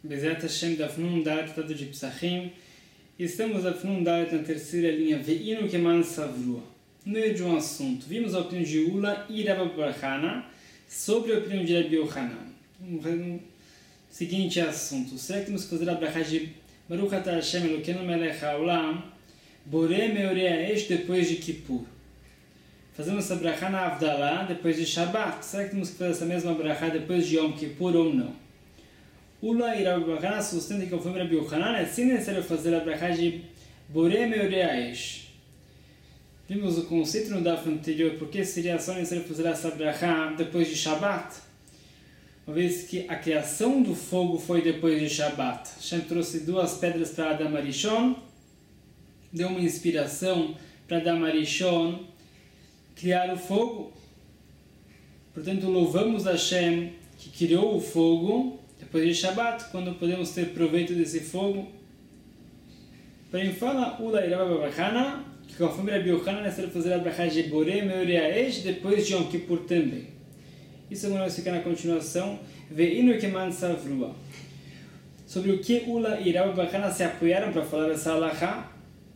Bezerra Hashem da Fnun Dalet Tratado de Psachim. Estamos na Fnun Dalet na terceira linha, Ve'inu Keman Savrua. No meio de um assunto, vimos a opinião de Ula e Rabbi Barhana sobre a opinião de Rabbi Yochanan. Seguinte assunto, será que temos que fazer a brachá de Baruch Atah Hashem Elokeinu Melech HaOlam Borei Meorei Ha'esh depois de Kippur? Fazemos essa brachá na Avdalá depois de Shabbat. Será que temos que fazer essa mesma brachá depois de Yom Kippur ou não? Ula e Rabbi Barhana sustentam que o Rabbi Yochanan é sim necessário fazer a brachá de Borei Meorei Ha'esh. Vimos o conceito no daf anterior, porque seria só necessário fazer essa brachá depois de Shabbat? Uma vez que a criação do fogo foi depois de Shabbat. Hashem trouxe duas pedras para Adam Arishon, deu uma inspiração para Adam Arishon criar o fogo. Portanto, louvamos Hashem que criou o fogo depois de Shabbat, quando podemos ter proveito desse fogo. Porém, fala Ula e Rabbi Barhana que conforme Rabbi Yochanan é necessário fazer a brachá de Borei Meorei Ha'esh depois de Yom Kippur também. Isso agora vai ficar na continuação. Ve'inu Keman Savrua. Sobre o que Ula e Rabbi Barhana se apoiaram para falar essa halachá.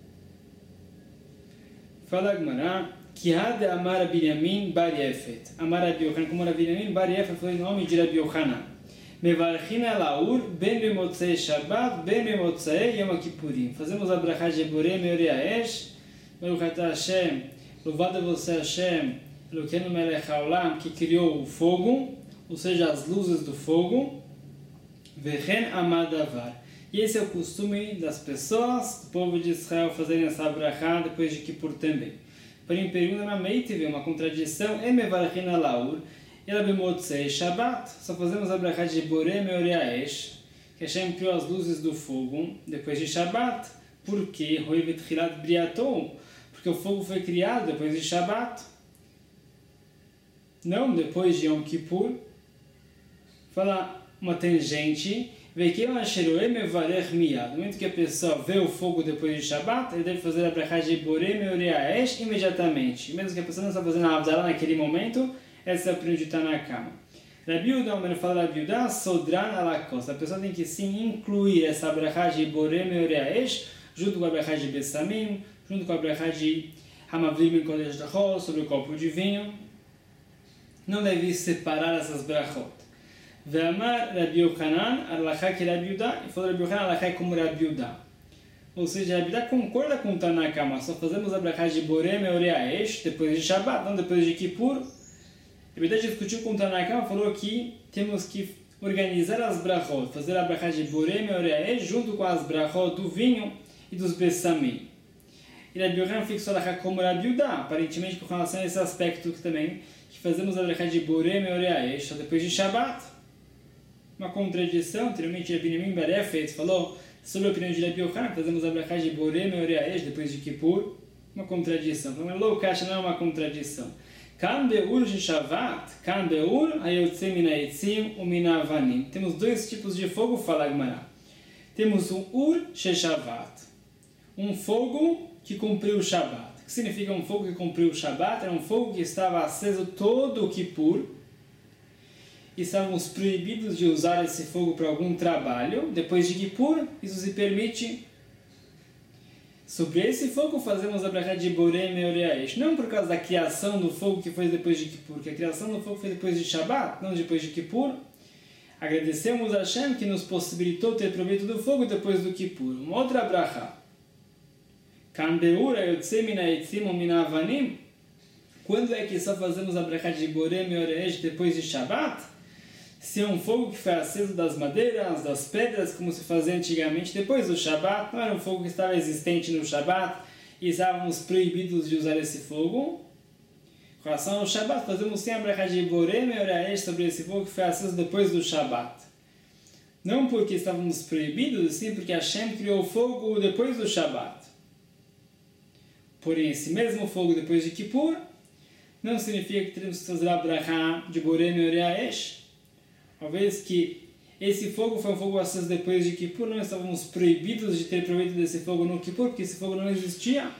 Fala Gemara que Hade Amar Rabbi Yamin Bar Yefet. Amar Rabbi Yochanan, como Rabbi Yamin Bar Yefet foi o nome de Rabbi Yochanan. Mevarchin Alaur Ben Bemotzei Shabbat Ben Bemotzei Yom Kippurim. Fazemos a brachá de Borei Meorei Ha'esh. Baruch Atah Hashem, louvado é você Hashem, Elokeinu Melech HaOlam, que criou o fogo, ou seja, as luzes do fogo, Vechen Amadavar. E esse é o costume das pessoas, do povo de Israel, fazerem essa brachá depois de Kippur também. Porém, pergunta na Meitive, uma contradição, Mevarchin Alaur, Ela Bemotzei Shabbat, só fazemos a brachá de Borei Meorei Ha'esh, que Hashem criou as luzes do fogo depois de Shabbat. Por quê? Porque o fogo foi criado depois de Shabbat, não depois de Yom Kippur. Fala uma tangente. No momento que a pessoa vê o fogo depois de Shabbat, ele deve fazer a brachá de Borei Meorei Ha'esh imediatamente. Mesmo que a pessoa não está fazendo a Avdalá naquele momento, essa é a opinião de Tanakama. Rabi Yehuda, quando fala Rabi Yehuda, Sodran Alakos. A pessoa tem que sim incluir essa brachá de Borei Meorei Ha'esh junto com a brachá de Bessamim, junto com a brachá de Hamavlim em Kodesh Dachol, sobre o copo de vinho. Não deve separar essas brachot. Ve'amar Rabbi Yochanan, alachá que Rabbi Yehuda, e falou Rabbi Yochanan, alachá como Rabbi Yehuda. Ou seja, Rabbi Yehuda concorda com o Tanakama, só fazemos a brachá de Borei Meorei Ha'esh depois de Shabbat, não depois de Kippur. Rabbi Yehuda discutiu com o Tanakama, falou que temos que organizar as brachot, fazer a brachá de Borei Meorei Ha'esh junto com as brachot do vinho e dos Bessamim. E Rabbi Yochanan fixou a como Rabbi Yehuda, aparentemente com relação a esse aspecto também, que fazemos a brachá de Borei Meorei Ha'esh depois de Shabbat. Uma contradição, anteriormente Rabbi Yamin Bar Yefet falou sobre a opinião de Rabbi Yochanan, fazemos a brachá de Borei Meorei Ha'esh depois de Kippur. Uma contradição. Então, Loukash não é uma contradição. Kan Beur de Shavat, Kan Beur Hayotzei Min Ha'etzim Umin Ha'avanim. Temos dois tipos de fogo, fala Gemara. Temos um Ur Sheshavat, um fogo que cumpriu o Shabbat. O que significa um fogo que cumpriu o Shabbat? Era um fogo que estava aceso todo o Kippur. E estávamos proibidos de usar esse fogo para algum trabalho. Depois de Kippur, isso se permite. Sobre esse fogo fazemos a brachá de Borei Meorei Ha'esh. Não por causa da criação do fogo que foi depois de Kippur, porque a criação do fogo foi depois de Shabbat, não depois de Kippur. Agradecemos a Hashem que nos possibilitou ter proveito do fogo depois do Kippur. Uma outra brachá. Quando é que só fazemos a brachá de Borei Meorei Ha'esh depois de Shabbat? Se é um fogo que foi aceso das madeiras, das pedras, como se fazia antigamente depois do Shabbat, não era um fogo que estava existente no Shabbat e estávamos proibidos de usar esse fogo. Com relação ao Shabbat, fazemos sim a brachá de Borei Meorei Ha'esh sobre esse fogo que foi aceso depois do Shabbat. Não porque estávamos proibidos, sim porque Hashem criou o fogo depois do Shabbat. Porém, esse mesmo fogo depois de Kippur não significa que teremos que fazer a brachá de Borei Meorei Ha'esh. Uma vez que esse fogo foi um fogo aceso depois de Kippur, não estávamos proibidos de ter proveito desse fogo no Kippur, porque esse fogo não existia.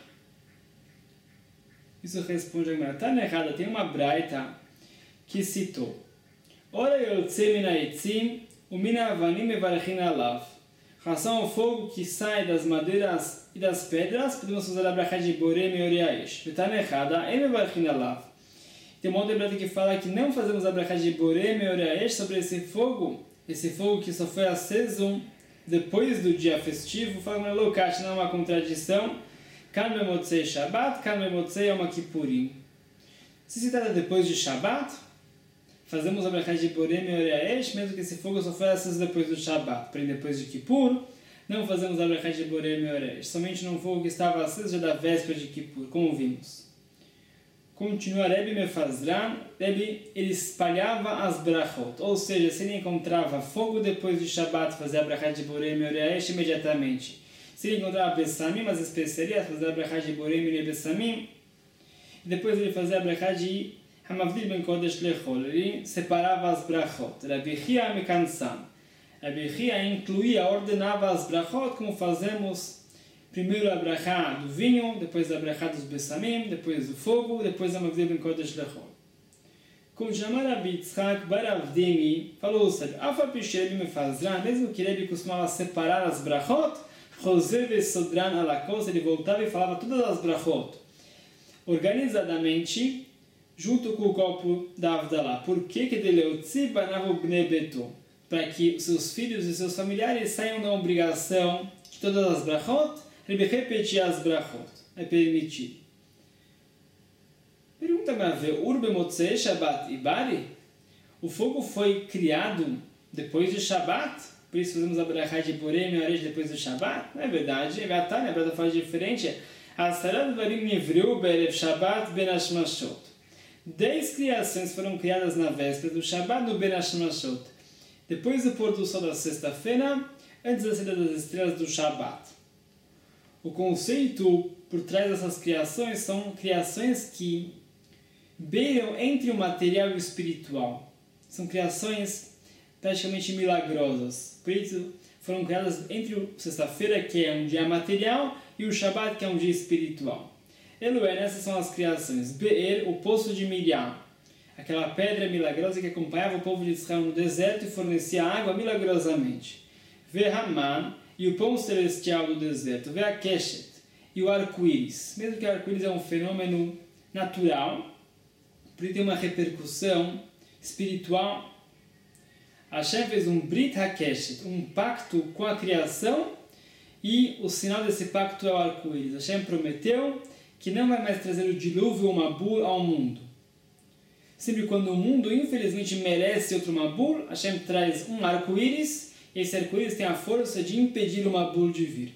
Isso responde a Gemara. Está errada, tem uma braita que citou. Ora yotzei min ha'etzim O mina avanim mevarchin alav. Em relação ao fogo que sai das madeiras e das pedras, podemos fazer a brachá de borei meoriaesh. Betanechada, em mevarchin alav. Tem uma outra brachá que fala que não fazemos a brachá de borei meoriaesh sobre esse fogo que só foi aceso depois do dia festivo. Fala que não é uma contradição. Kan bemotzei Shabbat, kan bemotzei Yom Kippurim. Se trata depois de Shabbat, fazemos a brachá de borei meoriaesh, mesmo que esse fogo só foi aceso depois do Shabbat. Porém, depois de Kippur, não fazemos a brachá de borei meoriaesh. Somente num fogo que estava aceso já da véspera de Kippur, como vimos. Continua Rebbe Mefazran, Rebbe, ele espalhava as brachot. Ou seja, se ele encontrava fogo depois de Shabbat, fazia a brachá de borei meoriaesh imediatamente. Se ele encontrava bessamim, as especiarias, fazia a brachá de borei meoriaesh bessamim. E depois ele fazia a brachá de Hamavdil ben Kodesh lechol. Ele separava as brachot. Rabbi Chia mekansan. Rabbi Chia incluía, ordenava as brachot, como fazemos primeiro a brachá do vinho, depois a brachá dos bessamim, depois do fogo, depois a Hamavdil ben Kodesh lechol. Como chamar Rabbi Yitzchak bar Avdimi, falou, sabe, Afa Pishebi Mefazran, mesmo que ele costumava separar as brachot, José Vesodran alakos, ele voltava e falava todas as brachot organizadamente, junto com o copo da Avdalá. Por que Deleuzi banavu bnei beto? Para que os seus filhos e seus familiares saiam da obrigação de todas as brachot, ele repetia as brachot. É permitido. Pergunta-me a ver, Urbe Motzei Shabbat Ibari? O fogo foi criado depois de Shabbat? Por isso fazemos a brachá de borei meoriaesh depois do Shabbat? Não é verdade? É a Brada faz diferente. Asarat varim nivreu be'erev Shabbat ben hashmashot. 10 criações foram criadas na véspera do Shabbat no ben hashmashot. Depois do pôr do sol da sexta-feira, antes da saída das estrelas do Shabbat. O conceito por trás dessas criações são criações que beiram entre o material e o espiritual. São criações praticamente milagrosas. Por isso, foram criadas entre o sexta-feira, que é um dia material, e o Shabbat, que é um dia espiritual. Eloé, essas são as criações. Be'er, o poço de Miriam, aquela pedra milagrosa que acompanhava o povo de Israel no deserto e fornecia água milagrosamente. Ve'haman, e o pão celestial do deserto. Ve'akeshet, e o arco-íris. Mesmo que o arco-íris é um fenômeno natural, porque tem uma repercussão espiritual. Hashem fez um Brit HaKeshet, um pacto com a criação, e o sinal desse pacto é o arco-íris. Hashem prometeu que não vai mais trazer o dilúvio ou Mabul ao mundo. Sempre quando o mundo, infelizmente, merece outro Mabul, Hashem traz um arco-íris, e esse arco-íris tem a força de impedir o Mabul de vir.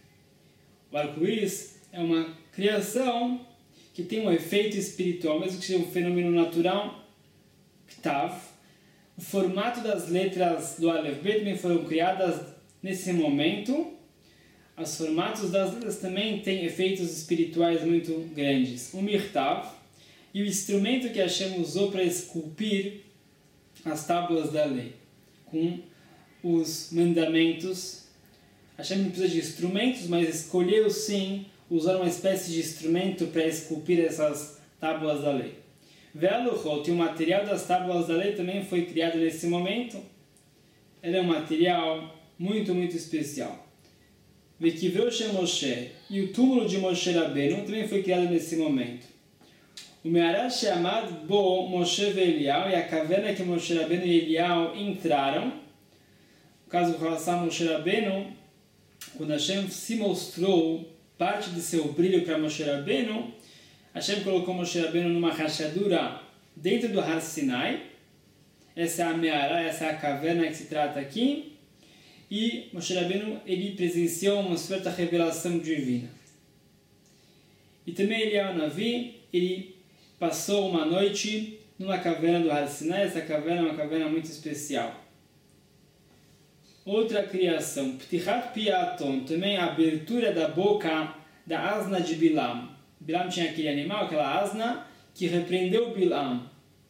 O arco-íris é uma criação que tem um efeito espiritual, mesmo que seja um fenômeno natural, Ktav. O formato das letras do Aleph Bet também foram criadas nesse momento. Os formatos das letras também têm efeitos espirituais muito grandes. O Mirtav e o instrumento que Hashem usou para esculpir as tábuas da lei, com os mandamentos. Hashem não precisa de instrumentos, mas escolheu sim usar uma espécie de instrumento para esculpir essas tábuas da lei. Ve'aluchot, e o material das tábuas da lei também foi criado nesse momento. Era um material muito, muito especial. Ve'kivreu shel Moshe, e o túmulo de Moshe Rabbeinu também foi criado nesse momento. O Me'arah she'amad bo Moshe ve'Elial, e a caverna que Moshe Rabbeinu e Elial entraram. No caso com relação a Moshe Rabbeinu, quando Hashem se mostrou parte de seu brilho para Moshe Rabbeinu, Hashem colocou Moshe Rabbeinu numa rachadura dentro do Har Sinai. Essa é a Me'arah, essa é a caverna que se trata aqui. E Moshe Rabbeinu, ele presenciou uma certa revelação divina. E também Eliyahu Navi, ele passou uma noite numa caverna do Har Sinai. Essa caverna é uma caverna muito especial. Outra criação, Ptichat Piaton, também a abertura da boca da asna de Bilam. Bilam tinha aquele animal, aquela asna, que repreendeu Bilam.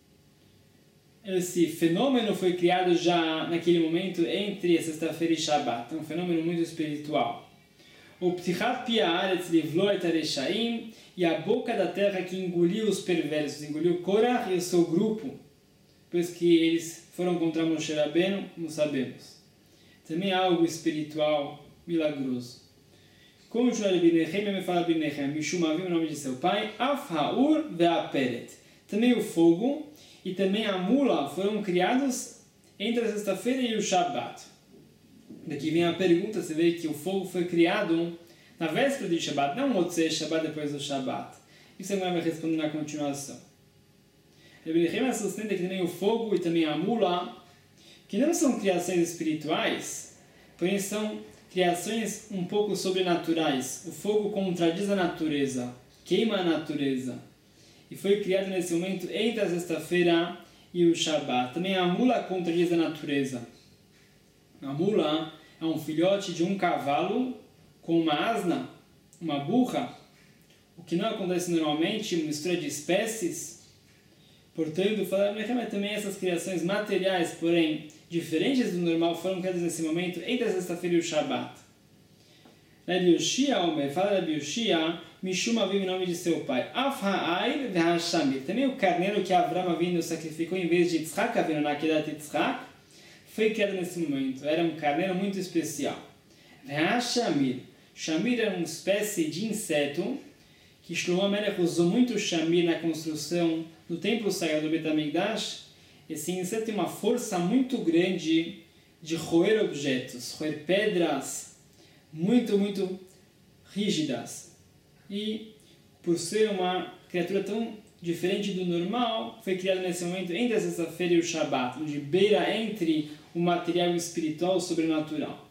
Esse fenômeno foi criado já naquele momento entre sexta-feira e Shabbat. É um fenômeno muito espiritual. O Ptichat Pi'aretz livlou et areshaim, e a boca da terra que engoliu os perversos, engoliu Korach e o seu grupo, depois que eles foram contra Moshe Rabbeinu, como sabemos. Também algo espiritual, milagroso. Como Shmuel ben Nehemia me fala ben Nehemia, Mishum Avim, o nome de seu pai, Af Ha'ur ve'Aperet. Também o fogo e também a mula foram criados entre a sexta-feira e o Shabat. Daqui vem a pergunta, você vê que o fogo foi criado na véspera do Shabat, não Motzei Shabat depois do Shabat. Isso agora vai responder na continuação. Ben Nehemia sustenta que também o fogo e também a mula, que não são criações espirituais, porém são criações um pouco sobrenaturais. O fogo contradiz a natureza, queima a natureza. E foi criado nesse momento entre a sexta-feira e o Shabat. Também a mula contradiz a natureza. A mula é um filhote de um cavalo com uma asna, uma burra, o que não acontece normalmente, uma mistura de espécies. Portanto, também essas criações materiais, porém diferentes do normal, foram criadas nesse momento entre a sexta-feira e o Shabat. Rabi Yoshia, fala Rabi Yoshia, Mishum Avim, em nome de seu pai. Af ha'ayl ve'hashamir. Também o carneiro que Avram Avinu sacrificou em vez de Yitzhak Avinu na Kedat Yitzhak, foi criado nesse momento. Era um carneiro muito especial. Ve'hashamir. Shamir era uma espécie de inseto que Shlomo Amelech usou muito o shamir na construção do templo sagrado do Bet HaMikdash. Esse inseto tem uma força muito grande de roer objetos, roer pedras muito, muito rígidas. E, por ser uma criatura tão diferente do normal, foi criado nesse momento entre a sexta-feira e o Shabat, onde beira entre o material espiritual e o sobrenatural.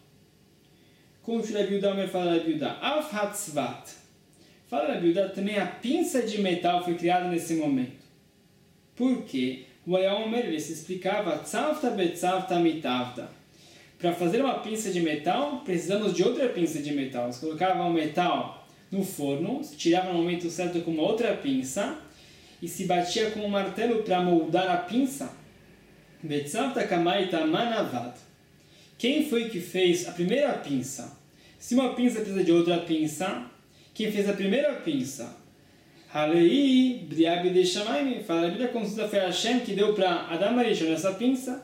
Como o Rabi Yehuda fala Rabi Yehuda, Af Hatzvat. Fala Rabi Yehuda, também a pinça de metal foi criada nesse momento. Por quê? O Ayaomer, ele se explicava, Tzavta betzavta mitavta. Para fazer uma pinça de metal, precisamos de outra pinça de metal. Você colocava o metal no forno, se tirava no momento certo com uma outra pinça, e se batia com um martelo para moldar a pinça. Betzavta kamaita manavad. Quem foi que fez a primeira pinça? Se uma pinça precisa de outra pinça, quem fez a primeira pinça? Halei, briabi de shamayim. Fala a Bíblia, consulta foi Hashem que deu para Adam Arishon essa pinça.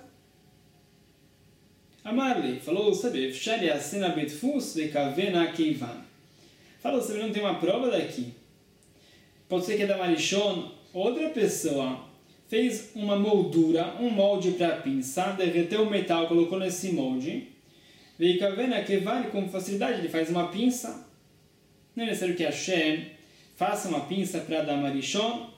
Amarle, falou, sabe, Fshari asena betfus vekavena keivan. Falou, sabe, não tem uma prova daqui. Pode ser que Adam Arishon, outra pessoa, fez uma moldura, um molde para a pinça, derreteu o metal, colocou nesse molde. Vekavena keivan, com facilidade, ele faz uma pinça. Não é necessário que Hashem faça uma pinça para Adam Arishon.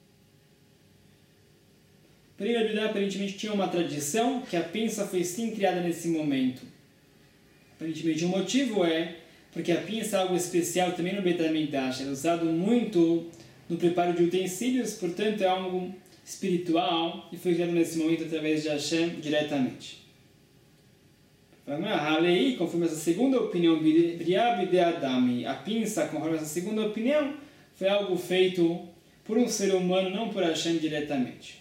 Porém, a Bíblia aparentemente tinha uma tradição que a pinça foi sim criada nesse momento. Aparentemente o motivo é porque a pinça é algo especial também no Bet HaMikdash. É usado muito no preparo de utensílios, portanto é algo espiritual e foi criado nesse momento através de Hashem diretamente. Halei, conforme essa segunda opinião, Briab de Adami, a pinça, conforme essa segunda opinião, foi algo feito por um ser humano, não por Hashem diretamente.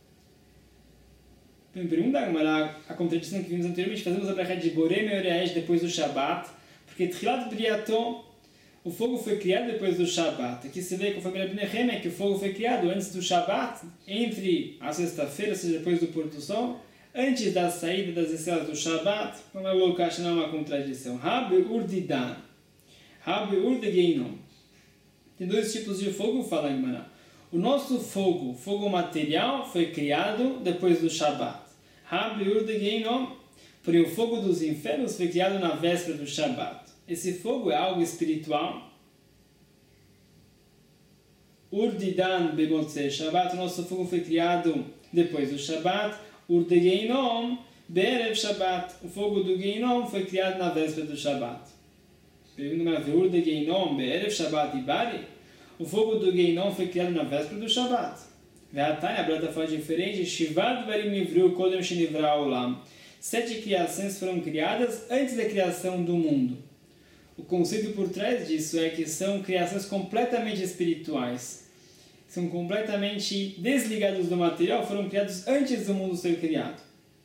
Pergunta a contradição que vimos anteriormente, fazemos a brachá de Borei Meoreash depois do Shabat, porque Tchilat Briato, o fogo foi criado depois do Shabat. Aqui se vê, conforme Rabi Nehemia, que o fogo foi criado antes do Shabat, entre a sexta-feira, ou seja, depois do pôr do sol, antes da saída das estrelas do Shabat. Vamos colocar não é uma contradição. Rabi Urdidan, Rabi Urdegeinom. Tem dois tipos de fogo, fala em Maná. O nosso fogo, fogo material, foi criado depois do Shabat. Rabi Urdegeinom, porém o fogo dos infernos foi criado na véspera do Shabat. Esse fogo é algo espiritual. Urdidan bemotzei Shabat, o nosso fogo foi criado depois do Shabat. Urdegeinom be'erev Shabat, o fogo do Geinom foi criado na véspera do Shabat. Urdegeinom be'erev Shabat ibari, o fogo do Geinom foi criado na véspera do Shabat. Ve'atani, a Brata fala diferente, Shivad varim nivru kodem shenivra olam. 7 criações foram criadas antes da criação do mundo. O conceito por trás disso é que são criações completamente espirituais. São completamente desligados do material, foram criados antes do mundo ser criado.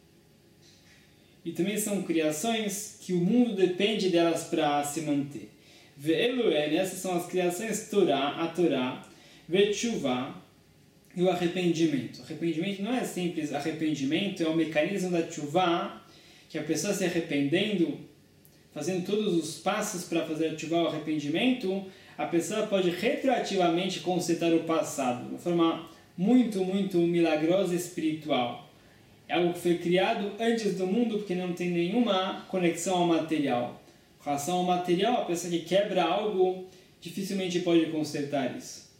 E também são criações que o mundo depende delas para se manter. Ve'eluen, essas são as criações Torá, a Torá, Ve'tshuvá, e o arrependimento. Arrependimento não é simples arrependimento, é o mecanismo da tshuva, que a pessoa se arrependendo, fazendo todos os passos para fazer a tshuva, o arrependimento, a pessoa pode retroativamente consertar o passado, de uma forma muito, muito milagrosa e espiritual. É algo que foi criado antes do mundo, porque não tem nenhuma conexão ao material. Com relação ao material, a pessoa que quebra algo, dificilmente pode consertar isso.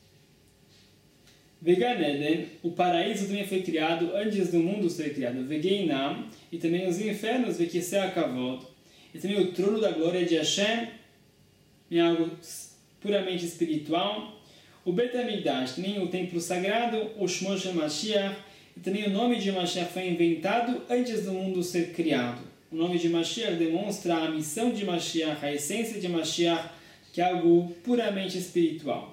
Gan Eden, o paraíso também foi criado antes do mundo ser criado. Vegeinam, e também os infernos, Vekisei HaKavod, e também o trono da glória de Hashem, em algo puramente espiritual. O Bet HaMikdash, também o templo sagrado, o Shmo Shel Mashiach, e também o nome de Mashiach foi inventado antes do mundo ser criado. O nome de Mashiach demonstra a missão de Mashiach, a essência de Mashiach, que é algo puramente espiritual.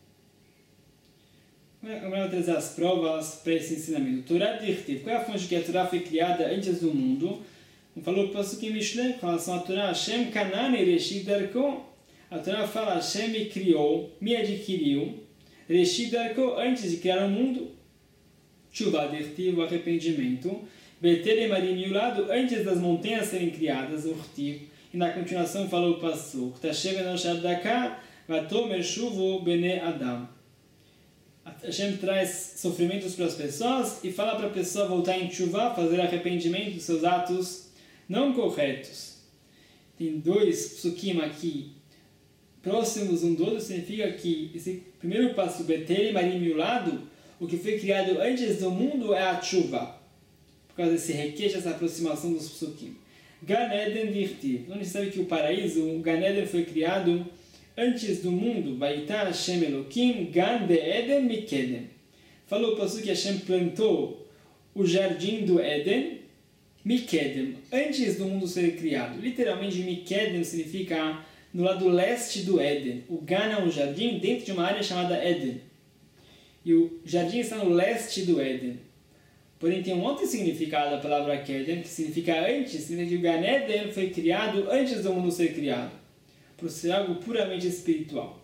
Agora eu vou trazer as provas para esse ensinamento. Torá Dirtiv, qual é a fonte que a Torá foi criada antes do mundo? Falou que Pasuk em Mishlei, com relação à Torá, Hashem Kanani Reshit Darko. A Torá fala, Hashem me criou, me adquiriu, Reshit Darko, antes de criar o mundo. Tshuva Dirtiv, o arrependimento. Beter Marim Yulado, antes das montanhas serem criadas, o Rtiv. E na continuação falou o Pasuk, Tashev Enoshad Daka, Vatomer Shuvu Bene Adam. Hashem traz sofrimentos para as pessoas e fala para a pessoa voltar em tshuva, fazer arrependimento dos seus atos não corretos. Tem dois psukim aqui próximos um do outro, significa que esse primeiro passo, Beter e Marim Yulado, o que foi criado antes do mundo é a tshuva, por causa desse requeijo, essa aproximação dos psukim. Gan Eden Dirtiv, onde sabe que o paraíso, o Gan Eden foi criado antes do mundo, Vaitá Hashem Elokim, Gan de Eden Mikedem. Falou o pasuk que Hashem plantou o jardim do Éden, Mikedem, antes do mundo ser criado. Literalmente, Mikedem significa no lado leste do Éden. O Gan é um jardim dentro de uma área chamada Éden. E o jardim está no leste do Éden. Porém, tem um outro significado a palavra Kedem, que significa antes, significa que o Gan Eden foi criado antes do mundo ser criado, por ser algo puramente espiritual.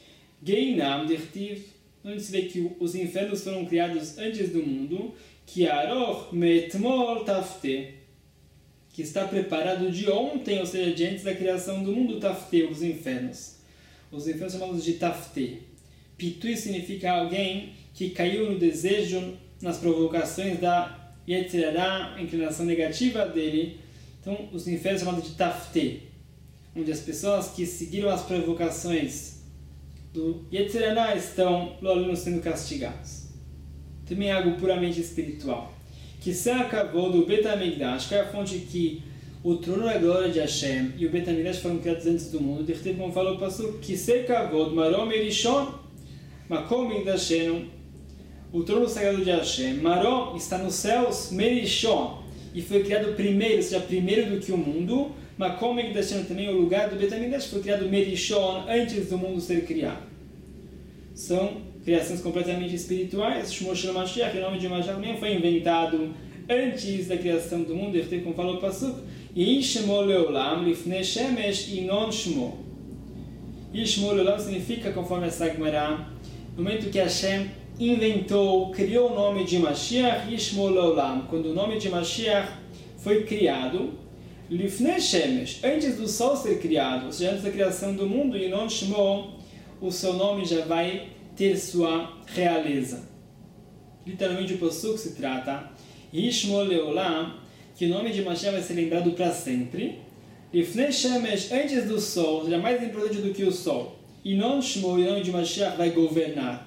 Geinam Dirtiv, onde se vê que os infernos foram criados antes do mundo, que Aroch Metmol Tafte, que está preparado de ontem, ou seja, de antes da criação do mundo, Tafte, os infernos. Os infernos são chamados de Tafte. Pitui significa alguém que caiu no desejo, nas provocações da Yetzirah, a inclinação negativa dele. Então, os infernos são chamados de Tafte, onde as pessoas que seguiram as provocações do Yetzirah estão logo sendo castigados. Também é algo puramente espiritual. Que se acabou do Bet HaMikdash, que é a fonte que o trono da glória de Hashem e o Bet HaMikdash foram criados antes do mundo. Como falou o pasuk, que se acabou do Marom Erishon, Makom Mikdashenu, o trono sagrado de Hashem. Marom está nos céus, Merishon, e foi criado primeiro, ou seja, primeiro do que o mundo. Makom Mikdashenu também, o lugar do Bet HaMikdash, foi criado Merishon, antes do mundo ser criado. São criações completamente espirituais. Shmo Shel Mashiach, o nome de Mashiach também foi inventado antes da criação do mundo. Como falou o pasuk, Yishmo Leolam Lifnei Shemesh Inon Shmo. Yishmo Leolam significa, conforme essa Gemara, no momento que Hashem inventou, criou o nome de Mashiach, Yishmo Leolam, quando o nome de Mashiach foi criado, Lifnei Shemesh, antes do sol ser criado, ou seja, antes da criação do mundo, Inon Shmo, o seu nome já vai ter sua realeza. Literalmente o pasuk se trata Yishmo Leolam, que o nome de Mashiach vai ser lembrado para sempre. Lifnei Shemesh, antes do sol, ou seja, mais importante do que o sol. Inon Shmo, o nome de Mashiach vai governar.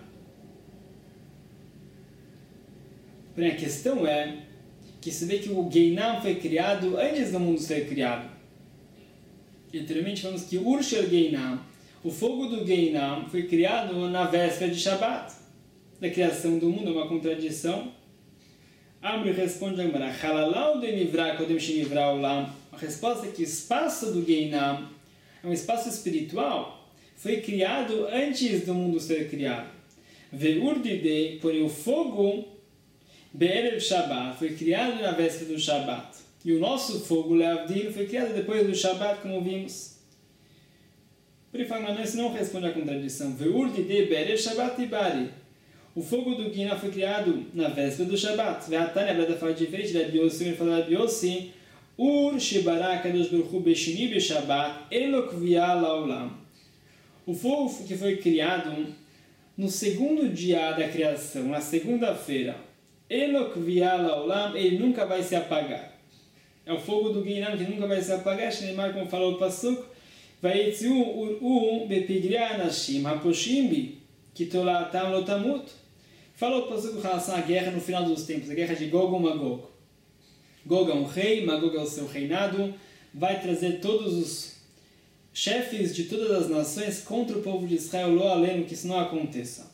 Porém, a questão é que se vê que o Geinam foi criado antes do mundo ser criado. Literalmente falamos que Urshel Geinam, o fogo do Geinam, foi criado na véspera de Shabbat, da criação do mundo. É uma contradição. Amri responde a Gemara, Halalau de Nivra Kodem Shenivra Olam. A resposta é que o espaço do Geinam é um espaço espiritual, foi criado antes do mundo ser criado. Ve'urdidei, porém o fogo, Be'erev Shabbat, foi criado na véspera do Shabbat. E o nosso fogo, Leavdil, foi criado depois do Shabbat, como vimos. Por isso não responde à contradição. Ve'urdidei Be'erev Shabbat Ibari. O fogo do Guiná foi criado na véspera do Shabat. Ve'atani, a Brada fala diferente, Rabi Yossi, ele fala Rabi Yossi, Ur Shibara Kadosh Baruch Hu Beshini Beshabat Elok Via Laolam. O fogo que foi criado no segundo dia da criação, na segunda-feira, Elok Via Laolam, ele nunca vai se apagar. É o fogo do Guiná que nunca vai se apagar, Shneimar, como falou o Pasuk, Vayetziu Ur Bepigri Anashim Haposhim Bi Kitolatam Lotamut. Falou o Pasuk com relação à guerra no final dos tempos, a guerra de Gog e Magog. Gog é um rei, Magog é o seu reinado, vai trazer todos os chefes de todas as nações contra o povo de Israel, lo aleno, que isso não aconteça.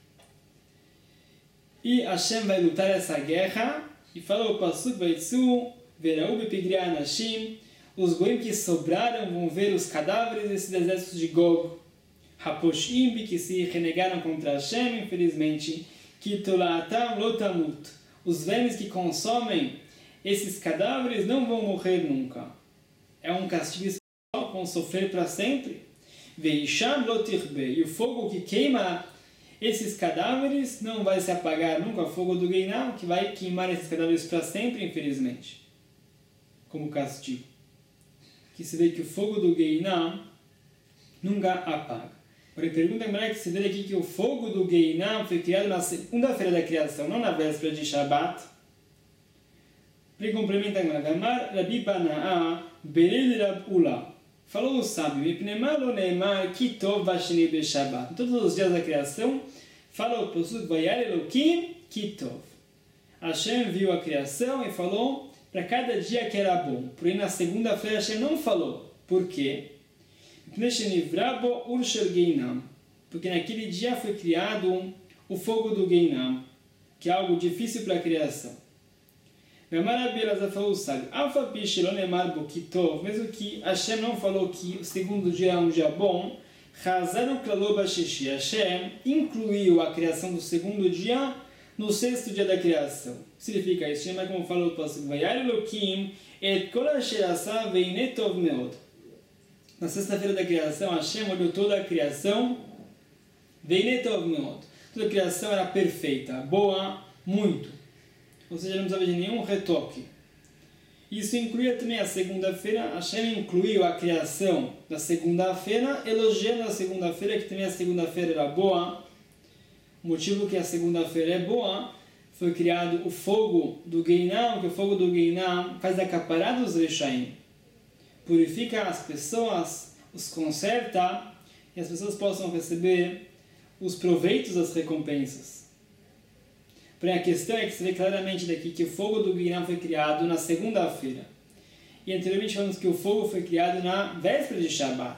E Hashem vai lutar essa guerra, e falou o Pasuk, Vaitzu, Verau Bepigri Anashim, os goim que sobraram vão ver os cadáveres desses exércitos de Gog, Haposhim, que se renegaram contra Hashem, infelizmente, Kitolatam Lotamut, os vermes que consomem esses cadáveres não vão morrer nunca. É um castigo especial, vão sofrer para sempre. Veisham lotirbe, e o fogo que queima esses cadáveres não vai se apagar nunca. O fogo do Guiná, que vai queimar esses cadáveres para sempre, infelizmente. Como castigo. Que se vê que o fogo do Guiná nunca apaga. Porém, pergunta a que se vê aqui que o fogo do Guiná foi criado na segunda-feira da criação, não na véspera de Shabat. Ele complementa a Gamar, Rabi Bana'a, Beril Rab Ula. Falou o sábio, Ipnemar lo neemar, Kitov vashini beshabat. Em todos os dias da criação, falou o Pasuk, Vayar Elokim, Kitov. Hashem viu a criação e falou para cada dia que era bom. Porém, na segunda-feira, Hashem não falou. Por quê? Porque naquele dia foi criado o fogo do Guinam, que é algo difícil para a criação. Falou o sábio, mesmo que Hashem não falou que o segundo dia é um dia bom, Hashem incluiu a criação do segundo dia no sexto dia da criação. Significa isso, mas como falou o Pasuk, na sexta-feira da criação, Hashem olhou toda a criação, toda a criação era perfeita, boa, muito. Ou seja, não precisava de nenhum retoque. Isso incluía também a segunda-feira. Hashem incluiu a criação da segunda-feira, elogiando a segunda-feira, que também a segunda-feira era boa. O motivo que a segunda-feira é boa, foi criado o fogo do Guinam, que o fogo do Guinam faz acaparar dos Rechaim. Purifica as pessoas, os conserta, e as pessoas possam receber os proveitos das recompensas. Porém, a questão é que se vê claramente daqui que o fogo do Guiná foi criado na segunda-feira. E anteriormente falamos que o fogo foi criado na véspera de Shabat.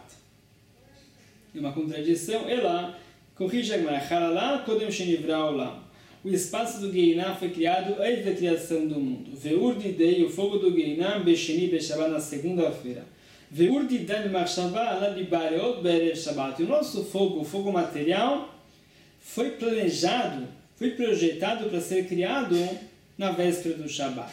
É uma contradição. Ela corrige a Gemara. O espaço do Guiná foi criado antes da criação do mundo. Veur didei, o fogo do Guiná, Besheni Beshabat, na segunda-feira. Veur didei Machshavah, Libareot Berev Shabat. O nosso fogo, o fogo material, foi planejado, foi projetado para ser criado na véspera do Shabat.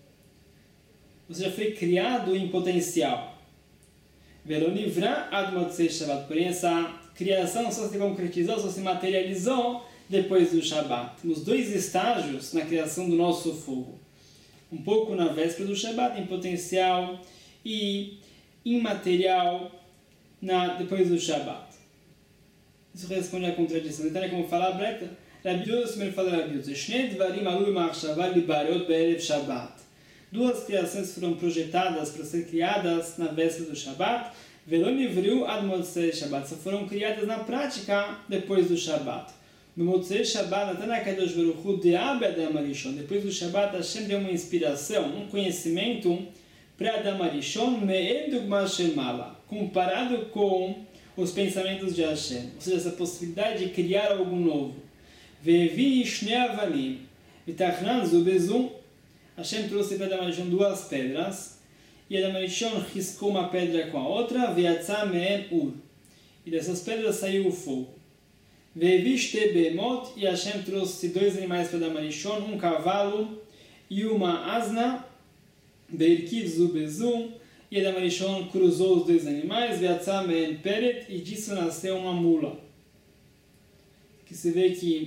Ou seja, foi criado em potencial. Velonivra ad motzei Shabat. Porém, essa criação só se concretizou, só se materializou depois do Shabat. Nos dois estágios na criação do nosso fogo. Um pouco na véspera do Shabat, em potencial, e imaterial depois do Shabat. Isso responde à contradição. Então, é como fala a Breta, Rabi Yossi, primeiro fala Rabi Yossi, Shnei dvarim alu machshava libareot be'erev Shabat. Duas criações foram projetadas para ser criadas na véspera do Shabat, velo nivriu ad motzei Shabat, só foram criadas na prática depois do Shabat. No motzei Shabat, Natan HaKadosh Baruch Hu de'a be'adam harishon. Depois do Shabat, Hashem deu uma inspiração, um conhecimento para Adam Harishon, me'en dugma shel mala, comparado com os pensamentos de Hashem, ou seja, essa possibilidade de criar algo novo. Ve'evi shnei avalim, v'tachnan zu bezu. Hashem trouxe para Adam Harishon duas pedras, e Adam Harishon riscou uma pedra com a outra, ve'yatzah me'en ur. E dessas pedras saiu o fogo. Ve'evi shte be'emot, e Hashem trouxe dois animais para Adam Harishon, um cavalo e uma asna, ve'irkiv zu bezu. E Adam Harishon cruzou os dois animais, ve'yatzah me'en peret, e disso nasceu uma mula. Que se vê que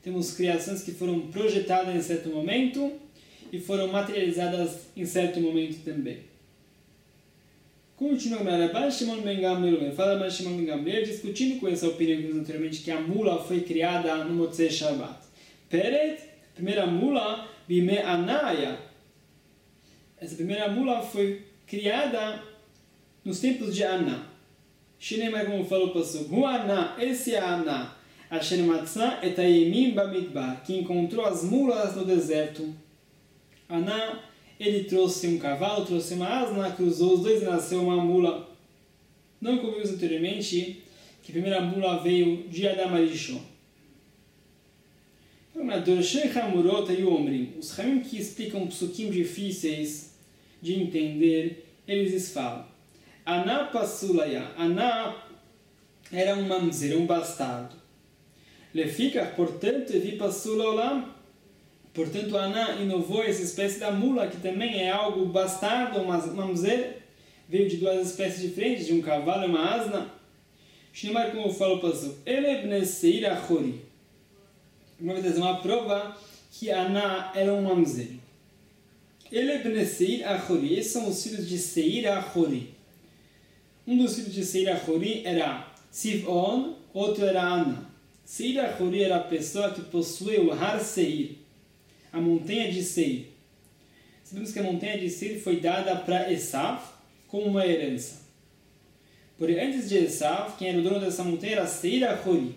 temos criações que foram projetadas em certo momento e foram materializadas em certo momento também. Continua Rabbi Shimon ben Gamliel, fala Rabbi Shimon ben Gamliel, discutindo com essa opinião que vimos anteriormente, que a mula foi criada no Motzei Shabbat. Peret, primeira mula, Bime Anaya. Essa primeira mula foi criada nos tempos de Aná. Shinemar, como falou o Pasuk, Hu Aná, esse é Aná, Asher Matzah et Hayemim Bamidbar, que encontrou as mulas no deserto. Aná, ele trouxe um cavalo, trouxe uma asna, cruzou os dois e nasceu uma mula. Não como vimos anteriormente, que a primeira mula veio de Adam Arishon. Os Hamim que explicam psukim difíceis de entender, eles falam. Aná Pasulaya, Aná era um mamzer, um bastardo. Lefica, portanto, Evi Pasula Olam. Portanto, Aná inovou essa espécie da mula, que também é algo bastardo, uma mamzer, veio de duas espécies diferentes, de um cavalo e uma asna. Shneimar, como fala o Pasuk, Elebne Seir Achori. Uma prova que Aná era um mamzer. Elebne Seir Achori. Esses são os filhos de Seir Achori. Um dos filhos de Seir Achori era Sivon, outro era Aná. Seir Achori era a pessoa que possuía o Har Seir, a montanha de Seir. Sabemos que a montanha de Seir foi dada para Esav como uma herança. Porém, antes de Esav, quem era o dono dessa montanha era Seir Achori.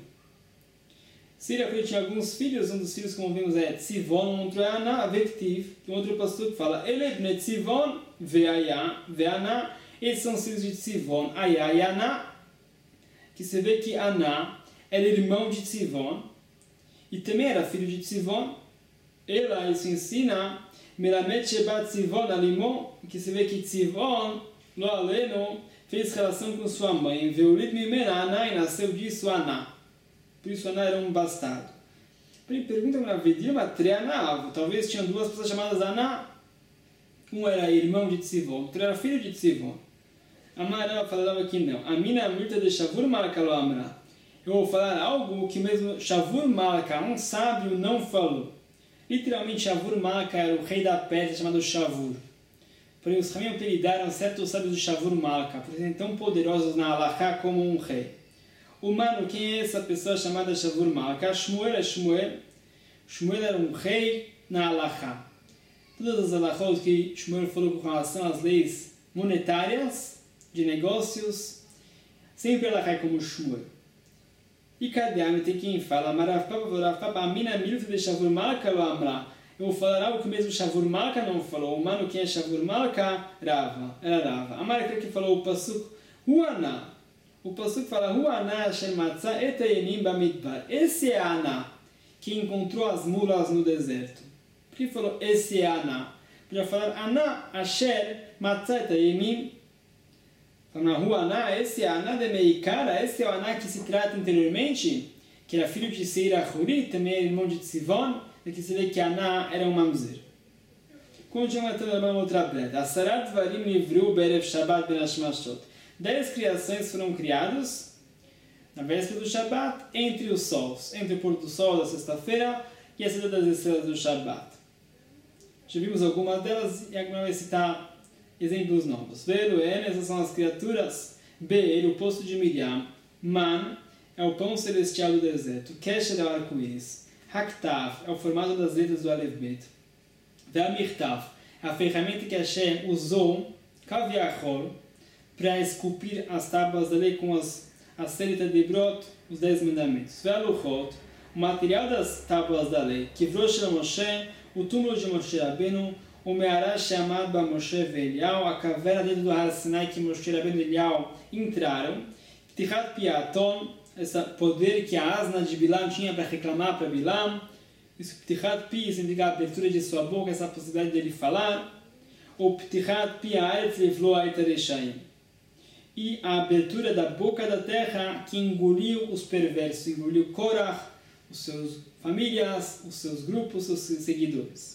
Seir Achori tinha alguns filhos, um dos filhos, como vimos, é Tzivon, outro é Aná, Vektiv, e outro pastor que fala Elebne Tzivon, Veaya, Veaná. Esses são os filhos de Tzivon, Aya e Aná, que se vê que Aná era irmão de Tzivon, e também era filho de Tzivon. Ela, isso ensina, Melamed Shebat Tzivon Alimon, que se vê que Tzivon, Lo Aleno, fez relação com sua mãe, Veulit Mimena Aná, e nasceu disso Aná. Por isso Aná era um bastardo. Pergunta para Vedilma Treanav, talvez tinham duas pessoas chamadas Aná. Um era irmão de Tzivon, outro era filho de Tzivon. Amarava falava que não. A mina multa de Shavur Malka lo amra. Eu vou falar algo que mesmo Shavur Malka, um sábio, não falou. Literalmente, Shavur Malka era o rei da Pérsia chamado Shavur. Porém, os Hamim apelidaram certos sábios de Shavur Malka, por serem tão poderosos na Halachá como um rei. Humano, quem é essa pessoa chamada Shavur Malka? Shmuel é Shmuel. Shmuel era um rei na Halachá. Todas as halachot que Shmuel falou com relação às leis monetárias, de negócios, sempre ela cai como Shmuel. E cadê tem quem fala, eu vou falar algo que mesmo Shavur Malka não falou. O mano, quem é Shavur Malka? Rava, era Rava. A Marca que falou o Pasuk, Huaná. O Pasuk fala, Huaná Asher Matzah et Hayemim Bamidbar. Esse é Aná, que encontrou as mulas no deserto. Por que falou esse é Aná? Podia falar Aná Asher Matzah et Hayemim. Na rua Aná, esse é Aná de Meikara, esse é o Aná que se trata anteriormente, que era filho de Seir Achori, também é irmão de Tzivon, e que se vê que Aná era um mamzer. Continua uma outra breta. Asarat Varim Nivru Berev Shabbat Ben Hashmashot. 10 criações foram criadas na véspera do Shabbat, entre os sols, entre o pôr do sol da sexta-feira e a saída das estrelas do Shabbat. Já vimos algumas delas e agora vai citar exemplos novos. Veruen, essas são as criaturas. Be'er, o poço de Miriam. Man, é o pão celestial do deserto. Kesher é o arco-íris. Haktav, é o formato das letras do Aleph Bet. Ve'amirtav, é a ferramenta que Hashem usou, Kaviachor, para esculpir as tábuas da lei com as Aseret Debrot, os 10 mandamentos. Ve'aluchot, o material das tábuas da lei. Kivro shel Moshe, o túmulo de Moshe Rabbeinu, o Me'ará chamado ba Moshe ve'Elial, a caverna dentro do Har Sinai que Moshe Rabbeinu e Elial entraram. Ptichat Piaton, esse poder que a asna de Bilam tinha para reclamar para Bilam. Isso, Ptichat Pi, significa a abertura de sua boca, essa possibilidade dele falar. Ou Ptichat Pi Haaretz Levlo Ha'et Reshaim. E a abertura da boca da terra que engoliu os perversos, engoliu Korach, os seus famílias, os seus grupos, os seus seguidores.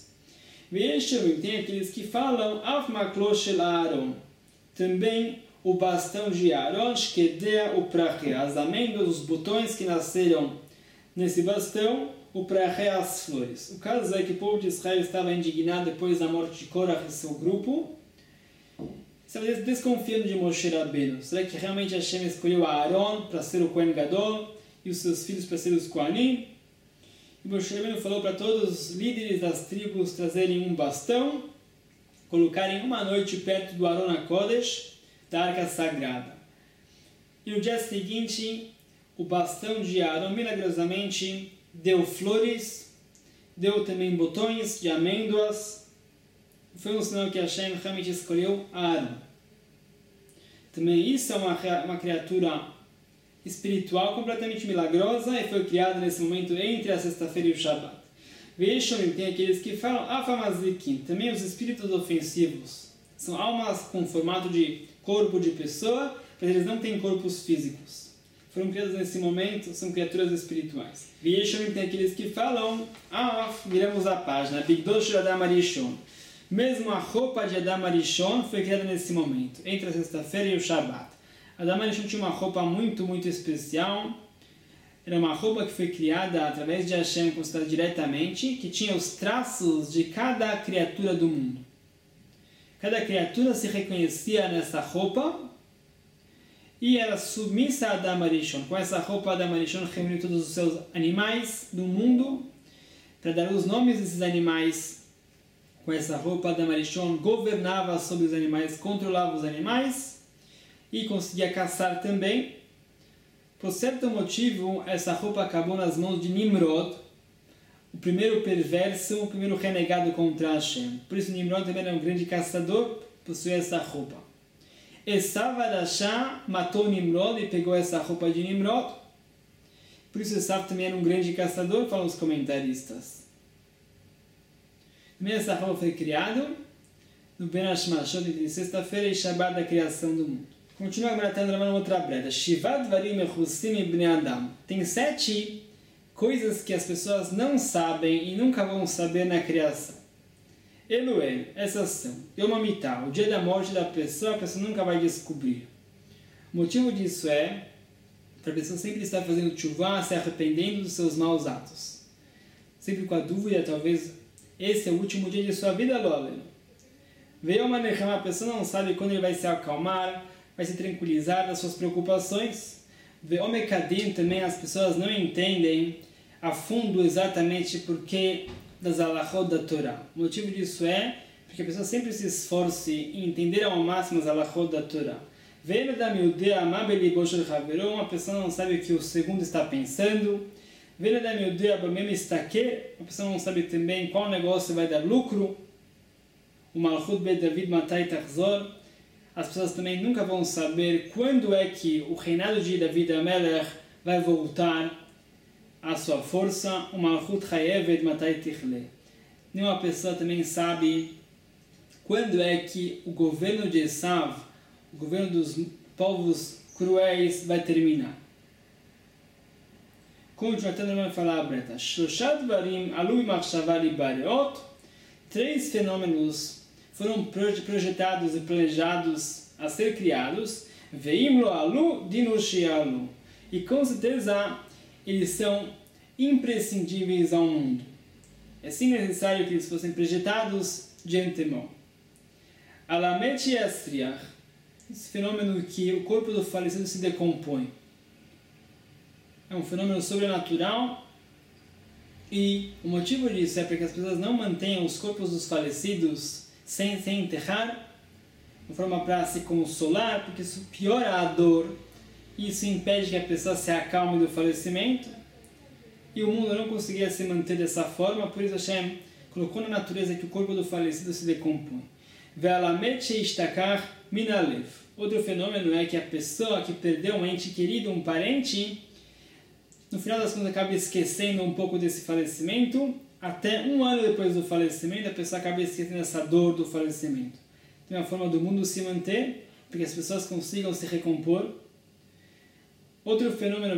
Tem aqueles que falam Af Maklo Shel Aaron, também o bastão de Aaron, Shkedea o Prachia, as amêndoas, os botões que nasceram nesse bastão, o prachei as flores. O caso é que o povo de Israel estava indignado depois da morte de Korach e seu grupo. Estava desconfiando de Moshe Rabbeinu. Será que realmente Hashem escolheu Aaron para ser o Kohen Gadol e os seus filhos para ser os Kohanim? E Moshe Rabbeinu falou para todos os líderes das tribos trazerem um bastão, colocarem uma noite perto do Aron HaKodesh, da Arca Sagrada. E no dia seguinte, o bastão de Aaron milagrosamente deu flores, deu também botões de amêndoas. Foi um sinal que Hashem realmente escolheu Aaron. Também isso é uma criatura espiritual completamente milagrosa e foi criada nesse momento entre a sexta-feira e o Shabat. Vejam, tem aqueles que falam Afamazikim, também os espíritos ofensivos. São almas com formato de corpo de pessoa, mas eles não têm corpos físicos. Foram criados nesse momento, são criaturas espirituais. Vejam, tem aqueles que falam viramos a página, Bigdosh Adam Arishon. Mesmo a roupa de Adam Arishon foi criada nesse momento, entre a sexta-feira e o Shabat. Adam Arishon tinha uma roupa muito, muito especial. Era uma roupa que foi criada através de Hashem, considerada diretamente, que tinha os traços de cada criatura do mundo. Cada criatura se reconhecia nessa roupa e era submissa a Adam Arishon. Com essa roupa, Adam Arishon reuniu todos os seus animais do mundo para dar os nomes desses animais. Com essa roupa, Adam Arishon governava sobre os animais, controlava os animais e conseguia caçar também. Por certo motivo, essa roupa acabou nas mãos de Nimrod, o primeiro perverso, o primeiro renegado contra Hashem. Por isso Nimrod também era um grande caçador, possuía essa roupa. Esav Arashá matou Nimrod e pegou essa roupa de Nimrod. Por isso Esav também era um grande caçador, falam os comentaristas. Também essa roupa foi criada no Ben Hashmashot, entre sexta-feira e Shabbat da criação do mundo. Continua agradando uma outra breta. Shivat Varim Echusim Ibn Adam. Tem 7 coisas que as pessoas não sabem e nunca vão saber na criação. Eluel, essas são. Yom HaMitah, o dia da morte da pessoa, a pessoa nunca vai descobrir. O motivo disso é para a pessoa sempre estar fazendo tchuvá, se arrependendo dos seus maus atos. Sempre com a dúvida, talvez esse é o último dia de sua vida, Lolel. Veio uma Nechama, a pessoa não sabe quando ele vai se acalmar, vai se tranquilizar das suas preocupações. Veio Mekadim, também as pessoas não entendem a fundo exatamente porquê das alachot da Torá. O motivo disso é porque a pessoa sempre se esforce em entender ao máximo as alachot da Torá. Veio da miudea amabeli boshel haveron, uma pessoa não sabe o que o segundo está pensando. Veio da miudea bamem istaker, a pessoa não sabe também qual negócio vai dar lucro. O malchut bet David matai tachzor. As pessoas também nunca vão saber quando é que o reinado de David HaMelech vai voltar à sua força. O malchut chayevet matai tichle. Nenhuma pessoa também sabe quando é que o governo de Esav, o governo dos povos cruéis, vai terminar. Continuando a falar a breta. Shoshat varim alu machshava libareot. 3 fenômenos foram projetados e planejados a ser criados. Veim lo alu dinushi alu. E com certeza eles são imprescindíveis ao mundo. É sim necessário que eles fossem projetados de antemão. Alamet Yastriach, esse fenômeno que o corpo do falecido se decompõe. É um fenômeno sobrenatural e o motivo disso é porque as pessoas não mantenham os corpos dos falecidos sem enterrar, de forma para se consolar, porque isso piora a dor e isso impede que a pessoa se acalme do falecimento. E o mundo não conseguia se manter dessa forma, por isso Hashem colocou na natureza que o corpo do falecido se decompõe. Outro fenômeno é que a pessoa que perdeu um ente querido, um parente, no final das contas acaba esquecendo um pouco desse falecimento. Até 1 ano depois do falecimento, a pessoa acaba esquecendo essa dor do falecimento. Tem uma forma do mundo se manter, para que as pessoas consigam se recompor. Outro fenômeno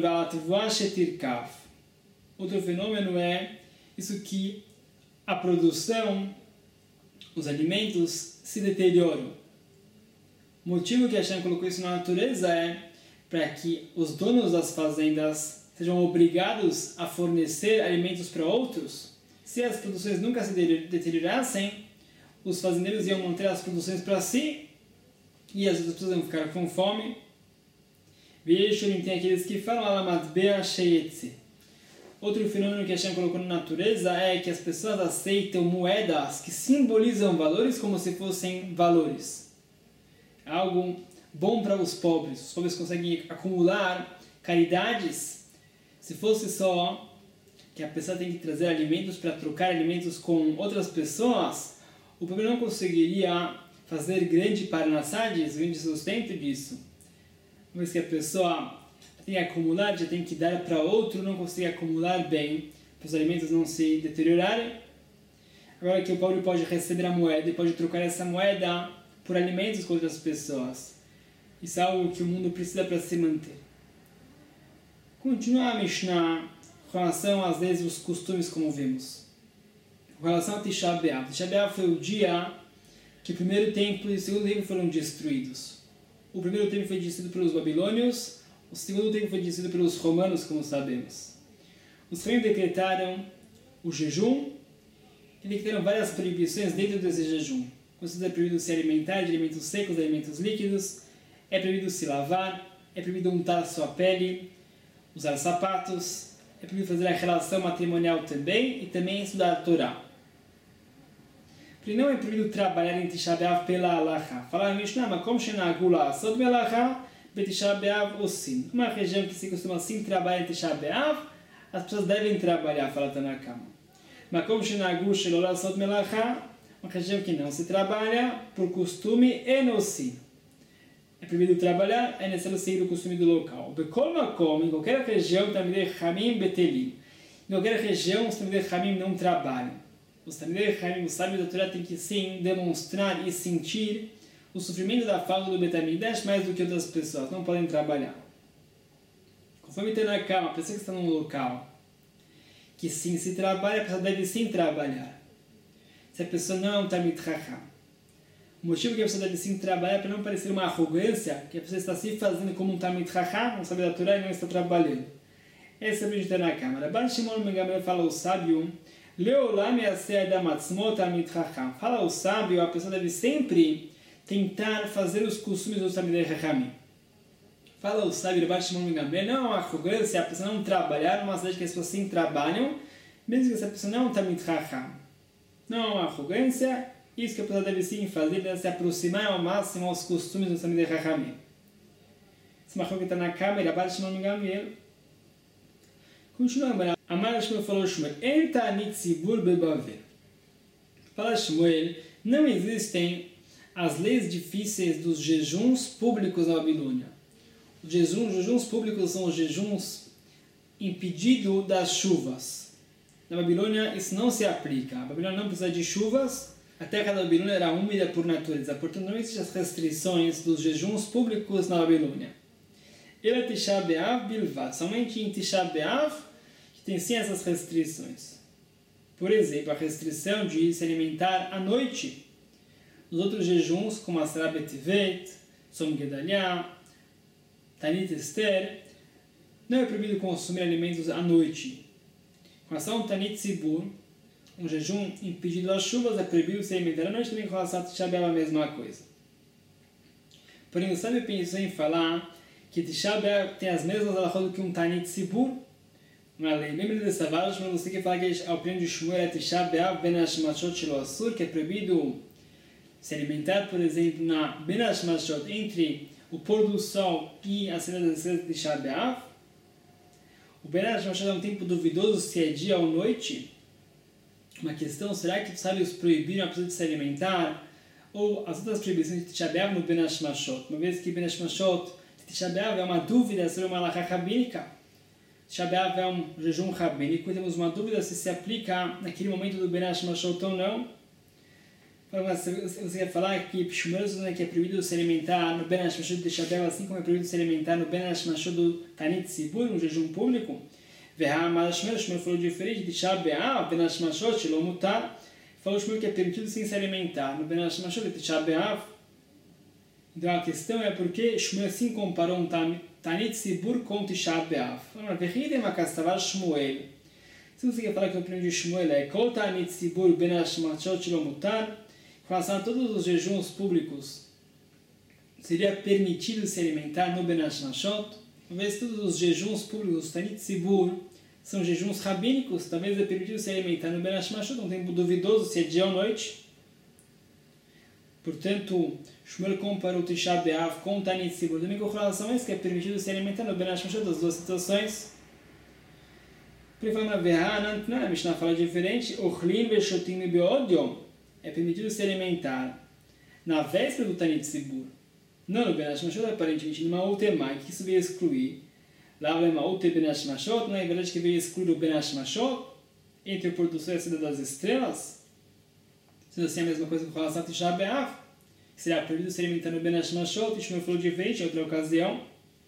é isso que a produção, os alimentos se deterioram. O motivo que Hashem colocou isso na natureza é para que os donos das fazendas sejam obrigados a fornecer alimentos para outros, se as produções nunca se deteriorassem, os fazendeiros iam manter as produções para si e as outras pessoas iam ficar com fome. Veja, tem aqueles que falam Alamatbea Sheyetze. Outro fenômeno que a Hashem colocou na natureza é que as pessoas aceitam moedas que simbolizam valores como se fossem valores. É algo bom para os pobres. Os pobres conseguem acumular caridades. Se fosse só que a pessoa tem que trazer alimentos para trocar alimentos com outras pessoas, o pobre não conseguiria fazer grande parnassades, grande sustento disso. Uma vez que a pessoa tem que acumular, já tem que dar para outro, não consegue acumular bem, para os alimentos não se deteriorarem. Agora que o pobre pode receber a moeda e pode trocar essa moeda por alimentos com outras pessoas. Isso é algo que o mundo precisa para se manter. Continua a Mishnah com relação às leis e os costumes, como vimos. Com relação a Tisha B'Av. Tisha B'Av foi o dia que o primeiro templo e o segundo templo foram destruídos. O primeiro templo foi destruído pelos babilônios, o segundo templo foi destruído pelos romanos, como sabemos. Os reis decretaram o jejum e decretaram várias proibições dentro desse jejum. É proibido se alimentar de alimentos secos, de alimentos líquidos, é proibido se lavar, é proibido untar sua pele, usar sapatos, é proibido fazer a relação matrimonial também e também estudar a Torá. Porque não é proibido trabalhar em Tisha B'Av pela Halachá. Fala Mishnah, mas como Shenagula Sod Melachá, Betisha B'Av Osim. Uma região que se costuma assim trabalhar em Tisha B'Av, as pessoas devem trabalhar, fala Tanakama. Mas como Shenagula Shelola Sod Melachá, uma região que não se trabalha por costume e no sim. É proibido trabalhar, é necessário seguir o costume do local. Bekol Makom, em qualquer região, Tamidei Chamim Betelim. Em qualquer região, os Tamidei Chamim não trabalham. Os Tamidei Chamim, os sábios da Torá, têm que sim demonstrar e sentir o sofrimento da falta do Beit HaMikdash mais do que outras pessoas. Não podem trabalhar. Conforme tem na cama, a pessoa que está num local que sim se trabalha, a pessoa deve sim trabalhar. Se a pessoa não é um Talmid Chacham. O motivo que a pessoa deve sim trabalhar é para não parecer uma arrogância, que a pessoa está se fazendo como um Talmid Chacham, um sábio da Torá, e não está trabalhando. Essa é a gente na câmara. Rabban Shimon ben Gamliel fala ao sábio, Leolam yaseh adam atzmo Talmid Chacham. Fala ao sábio, a pessoa deve sempre tentar fazer os costumes dos Talmidei Chachamim. Fala ao sábio, Rabban Shimon ben Gamliel, não é uma arrogância a pessoa não trabalhar numa cidade que as pessoas sim trabalham, mesmo que essa pessoa não é um Talmid Chacham. Não é uma arrogância, isso que a pessoa deve sim fazer, deve se aproximar ao máximo aos costumes dos Talmidei Chachamim. Esse marco que está na câmera, Rabban Shimon ben Gamliel. Continuando, Amar Shmuel falou Shmuel, Enta nitzibur bebavel. Fala Shmuel, não existem as leis difíceis dos jejuns públicos na Babilônia. Os jejuns públicos são os jejuns impedidos das chuvas. Na Babilônia isso não se aplica. A Babilônia não precisa de chuvas, a terra da Babilônia era úmida por natureza. Portanto, não existem as restrições dos jejuns públicos na Babilônia. Ela Tisha B'Av Bilvat. Somente em Tisha B'Av que tem sim essas restrições. Por exemplo, a restrição de se alimentar à noite. Nos outros jejuns, como Asra B'Tevet, Som Gedalia, Tanit Esther, não é proibido consumir alimentos à noite. Com relação ao Tanit Tzibur, um jejum impedido das chuvas, é proibido se alimentar à noite, também com relação a Tisha B'Av a mesma coisa. Porém, o sábio pensou em falar que Tisha B'Av tem as mesmas halachot do que um Tanit Tzibur, uma lei. Lembra dessa vaga, mas você quer falar que a opinião de Shmuel é Tisha B'Av ben Hashmashot Shelo Asur, que é proibido se alimentar, por exemplo, na Ben Hashmashot, entre o pôr do sol e a cena das estrelas de Tisha B'Av. O Ben Hashmashot é um tempo duvidoso se é dia ou noite. Uma questão, será que os sábios proibiram a pessoa de se alimentar? Ou as outras proibições de Tisha B'Av no Ben Hashmashot? Uma vez que Ben Hashmashot de Tisha B'Av é uma dúvida sobre uma halakha rabínica. Tisha B'Av é um jejum rabínico e temos uma dúvida se aplica naquele momento do Ben Hashmashot ou não. Você quer falar que Shmuel que é proibido se alimentar no Ben Hashmashot de Tisha B'Av, assim como é proibido se alimentar no Ben Hashmashot do Tanit Tzibur, um jejum público? Mas Shmuel falou diferente de Tisha B'Av, Ben Hashmashot, Shelo Mutar. Falou Shmuel que é permitido sim se alimentar no Ben Hashmashot de Tisha B'Av. Então a questão é por que Shmuel assim comparou um Tanit Tzibur com Tisha B'Av. Shmuel. Se você quer falar que a opinião de Shmuel é Kol Tanit Tzibur ben Hashmashot Shelo Mutar, com relação a todos os jejuns públicos, seria permitido se alimentar no Ben Hashmashot? Talvez todos os jejuns públicos, Tanit Tzibur, são jejuns rabínicos, talvez é permitido se alimentar no Ben Hashmashot, um tempo duvidoso se é dia ou noite. Portanto, Shmuel comparou Tisha B'Av com Tanit Tzibur. Também com relação a isso, que é permitido se alimentar no Ben Hashmashot, das duas situações. Por exemplo, a Mishnah fala diferente. Ochlim Veshotim Be'od Yom. É permitido se alimentar na véspera do Tanit Tzibur. Não no Ben Hashmashot, aparentemente, numa Utemai, que isso veio excluir. Lá o Lema Ute Ben Hashmashot, não é verdade que veio excluir o Ben Hashmashot entre o pôr do sol e a saída das estrelas? Sendo assim a mesma coisa com relação a Tisha B'Av, que será proibido se alimentar no Ben Hashmashot, e Shmuel falou diferente em outra ocasião.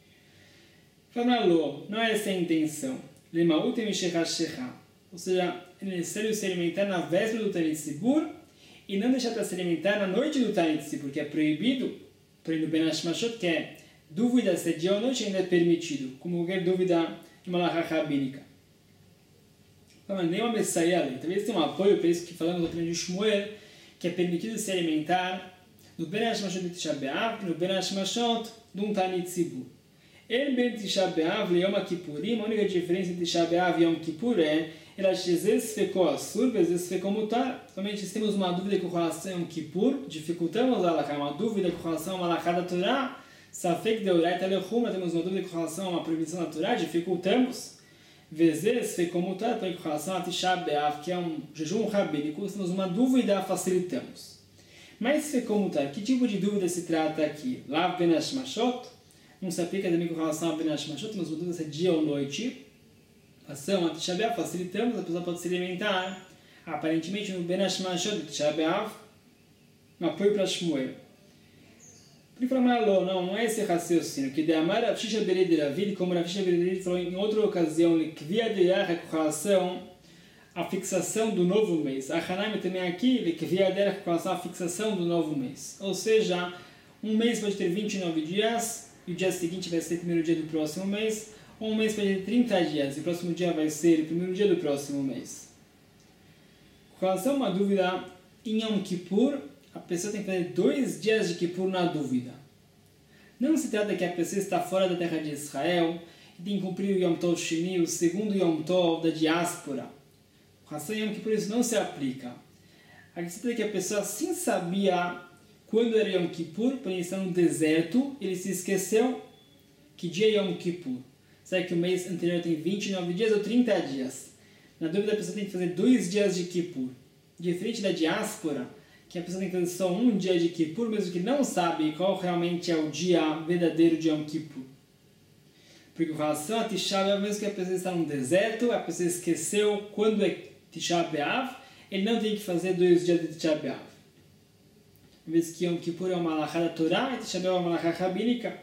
Falou, não é essa a intenção. Lema Ute Mishechashecha. Ou seja, é necessário se alimentar na véspera do Tanit Tzibur e não deixar para se alimentar na noite do Tanit Tzibur, que é proibido, porém no Ben Hashmashot, que é dúvida se é dia ou noite, ainda é permitido, como qualquer dúvida de uma halakha rabínica. Mas nem uma Messaia ali. Talvez tenha um apoio para isso que falamos no opinião de Shmuel, que é permitido se alimentar no Ben Hashmashot de Tisha B'Av e no Ben Hashmashot de um Tanit Tzibur. El Ben Tisha B'Av e Yom Kippurim, a única diferença entre Tisha B'Av e Yom Kippur é ela vezes ficou assur, vezes ficou mutar. Somente se temos uma dúvida com relação a Yom Kippur, dificultamos a halakha, uma dúvida com relação a uma halakha da Torá, Safek Deoraita Lechuma, temos uma dúvida com relação a uma proibição da Torá, dificultamos. Vezes ficou mutar, com relação a Tisha B'Av, que é um jejum rabínico, se temos uma dúvida, facilitamos. Mas ficou mutar, que tipo de dúvida se trata aqui? Lav Ben Hashmashot? Não se aplica também com relação a Ben Hashmashot, temos uma dúvida se é dia ou noite. Passamos a Tisha B'Av, facilitamos, a pessoa pode se alimentar. Aparentemente no Ben Hashmashot de Tisha B'Av, um apoio para Shmuel. Ele falou, não é esse raciocínio, que de Amar Rav Shisha Bered Ravid, como Rav Shisha Bered falou em outra ocasião, que via de Yahya com relação à fixação do novo mês. A Hanaim também aqui, que via de com relação à fixação do novo mês. Ou seja, um mês pode ter 29 dias, e o dia seguinte vai ser o primeiro dia do próximo mês, ou um mês pode ter 30 dias, e o próximo dia vai ser o primeiro dia do próximo mês. Com relação a uma dúvida em Yom Kippur, a pessoa tem que fazer 2 dias de Kippur na dúvida. Não se trata que a pessoa está fora da terra de Israel e tem que cumprir o Yom Tov Sheni, o segundo Yom Tov da diáspora. Com relação a Yom Kippur isso não se aplica. A questão é que a pessoa sim sabia quando era Yom Kippur, porém está no deserto, ele se esqueceu que dia é Yom Kippur. Será que o mês anterior tem 29 dias ou 30 dias? Na dúvida a pessoa tem que fazer 2 dias de Kippur. Diferente da diáspora, que a pessoa tem que fazer só um dia de Kippur, mesmo que não sabe qual realmente é o dia verdadeiro de Yom Kippur. Porque com relação a Tisha B'Av, mesmo que a pessoa está no deserto, a pessoa esqueceu quando é Tisha B'Av, ele não tem que fazer 2 dias de Tisha B'Av. Uma vez que Yom Kippur é uma halakha da Torá e Tisha B'Av é uma halakha rabínica.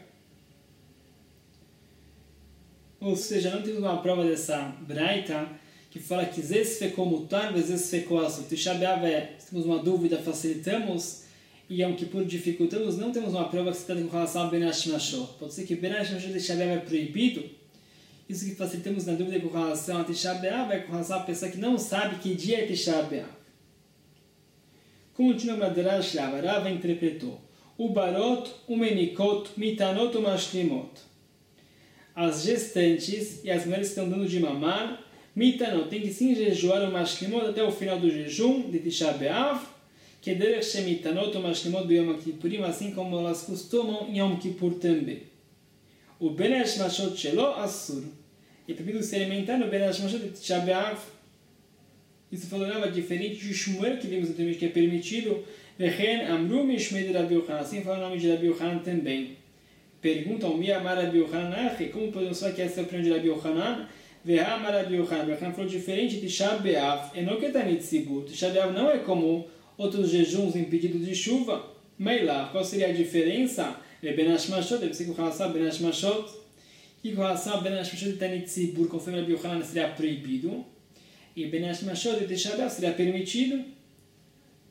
Ou seja, não temos uma prova dessa braita que fala que Zez ficou mutar, Zez ficou assur. Tisha B'Av se temos uma dúvida, facilitamos, e Yom Kippur dificultamos, não temos uma prova que se trata com relação a Ben Hashmashot. Pode ser que Ben Hashmashot de Tisha B'Av é proibido, isso que facilitamos na dúvida com relação a Tisha B'Av é com relação a pessoa que não sabe que dia é Tisha B'Av. Continua Madrash Rava interpretou: o barot, o menikot, mitanot, o mashlimot. As gestantes e as mulheres que estão dando de mamar, mitanot, tem que sim jejuar o mashlimot até o final do jejum de Tisha B'Av, que derech shemitanot, o mashlimot do Yom Kippurim, assim como elas costumam em Yom Kippur também. O Ben Hashmashot shelo assur. E permitido se alimentar no Ben Hashmashot de Tisha B'Av. Isso falava diferente de Shmuel, que vimos anteriormente que é permitido. Vechen amru mishmei de Rabi Yochanan. Assim fala o nome de Rabi Yochanan também. Perguntam, mi amar Rabi Yochanan, como podemos falar que essa é a opinião de Rabi Yochanan? Veha amar Rabi Yochanan. Rabi Yochanan falou diferente de Tisha B'Av. Enoketanit Tzibur. Tisha B'Av não é como outros jejuns impedidos de chuva. Meilá, qual seria a diferença? Ben Hashmashot, deve ser com relação a Ben Hashmashot. E com relação a Ben Hashmashot de Tanit Tzibur, conforme Rabi Yochanan, seria proibido. E Ben Hashmashot de Tisha B'Av seria permitido.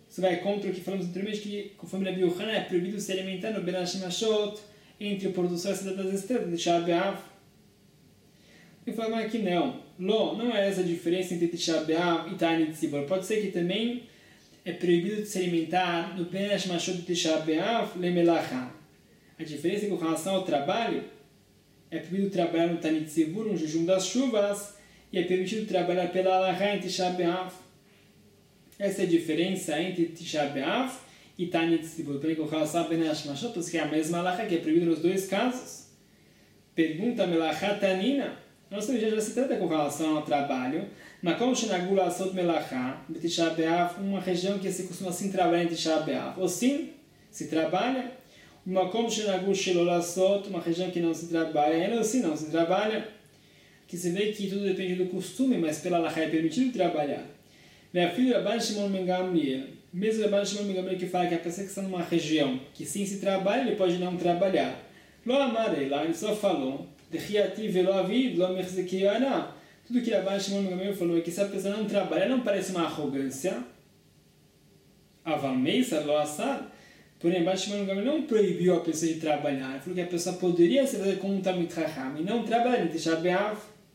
Isso vai contra o que falamos anteriormente, que conforme Rabi Yohanan é proibido se alimentar no Ben Hashemashot, entre o pôr do sol e a cidade das estrelas, de Tisha B'Av. E falamos aqui não. Não é essa a diferença entre Tisha B'Av e Ta'anit Tzibur. Pode ser que também é proibido de se alimentar no Ben Hashemashot de Tisha B'Av, Lemelacha. A diferença é que com relação ao trabalho, é proibido trabalhar no Ta'anit Tzibur, no jejum das chuvas, e é permitido trabalhar pela Alaha em Tisha B'Av. Essa é a diferença entre Tisha B'Av e Ta'anit Tzibur. Porém, com relação ao Ben Hashemashot, que é a mesma Alaha, que é proibido nos dois casos. Pergunta Melacha Tanina. Nós também já se trata com relação ao trabalho. Makom Shenagul Asot Melacha, Tisha B'Av, uma região que se costuma assim trabalhar em Tisha B'Av. Ou sim, se trabalha. Makom Shenagul Shelo Asot, uma região que não se trabalha. Ou sim, não se trabalha. Que se vê que tudo depende do costume, mas pela Alaha é permitido trabalhar. Meu filho Rabban Shimon ben Gamliel, mesmo Rabban Shimon ben Gamliel que fala que a pessoa que está numa região que sim se trabalha, ele pode não trabalhar. Lo amarei lá, ele só falou, Dechiati velo avid, lo mechzekiana. Tudo que Rabban Shimon ben Gamliel falou é que se a pessoa não trabalha, não parece uma arrogância. Aval meisar lo assar. Porém, Rabban Shimon ben Gamliel não proibiu a pessoa de trabalhar. Ele falou que a pessoa poderia se fazer como um Talmid Chacham e não trabalhar em Tisha B'Av.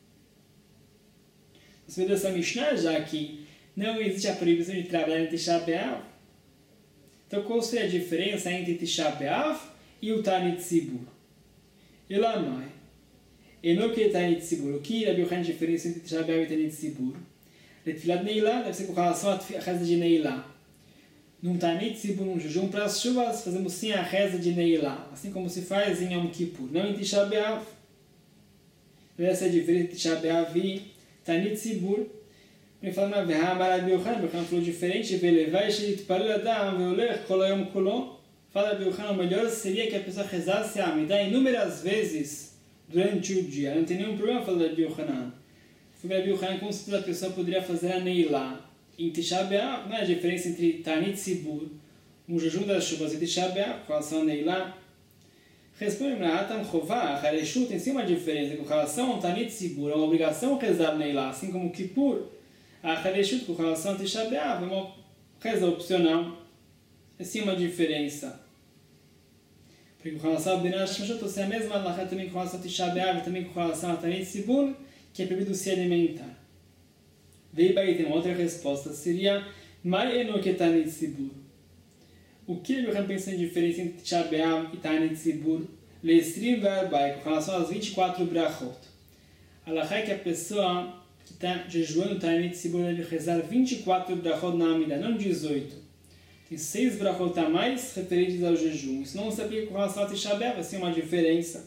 Você vê dessa Mishnah já que não existe a proibição de trabalhar em Tisha B'Av. Então, qual seria a diferença entre Tisha B'Av e o Ta'anit Tzibur? Elamai. Enoke Ta'anit Tzibur. O que Rabi Yohanan diferença entre Tisha B'Av e Ta'anit Tzibur? Letfilat Neilá deve ser com relação à reza de Neilá. Num Ta'anit Tzibur, num jejum para as chuvas, fazemos sim a reza de Neilá, assim como se faz em Yom Kippur, não em Tisha B'Av. Essa é a diferença entre Tisha B'Av e Ta'anit Tzibur. Ele fala na Verhamar Rabi Yohanan falou diferente, Velevai Sheitparel Adam Veolech Kol Hayom Kolo. Fala Rabi Yohanan, o melhor seria que a pessoa rezasse a Amidah inúmeras vezes durante o dia. Não tem nenhum problema, fala Rabi Yohanan. Rabi Yohanan, com certeza a pessoa poderia fazer a Neilá. Em Tisha B'Av, não é a diferença entre Ta'anit Tzibur, um jejum das chuvas, e Tisha B'Av, com relação a Neilá. Responde na Atam Chová, Hareshut, tem sim uma diferença. Com relação ao Ta'anit Tzibur, é uma obrigação rezar Neilá, assim como Kippur. A Hareshut, com relação a Tisha B'Av, é uma reza opcional. É sim uma diferença. Porque com relação ao Ben Hashemashot, você é a mesma Alaha também com relação a Tisha B'Av, e também com relação a Ta'anit Tzibur, que é proibido se alimentar. Veio aí, tem uma outra resposta, seria Mai Enoke Ta'anit Tzibur. O que eu penso em diferença entre Tisha B'Av e Ta'anit Tzibur? Leestrim Verbai, com relação às 24 brachot. Alaha é que a pessoa que está jejuando Ta'anit Tzibur deve rezar 24 brachot na Amidah, não 18. Tem 6 brachot a mais referentes ao jejum. Isso não se aplica com relação a Tisha B'Av, assim uma diferença.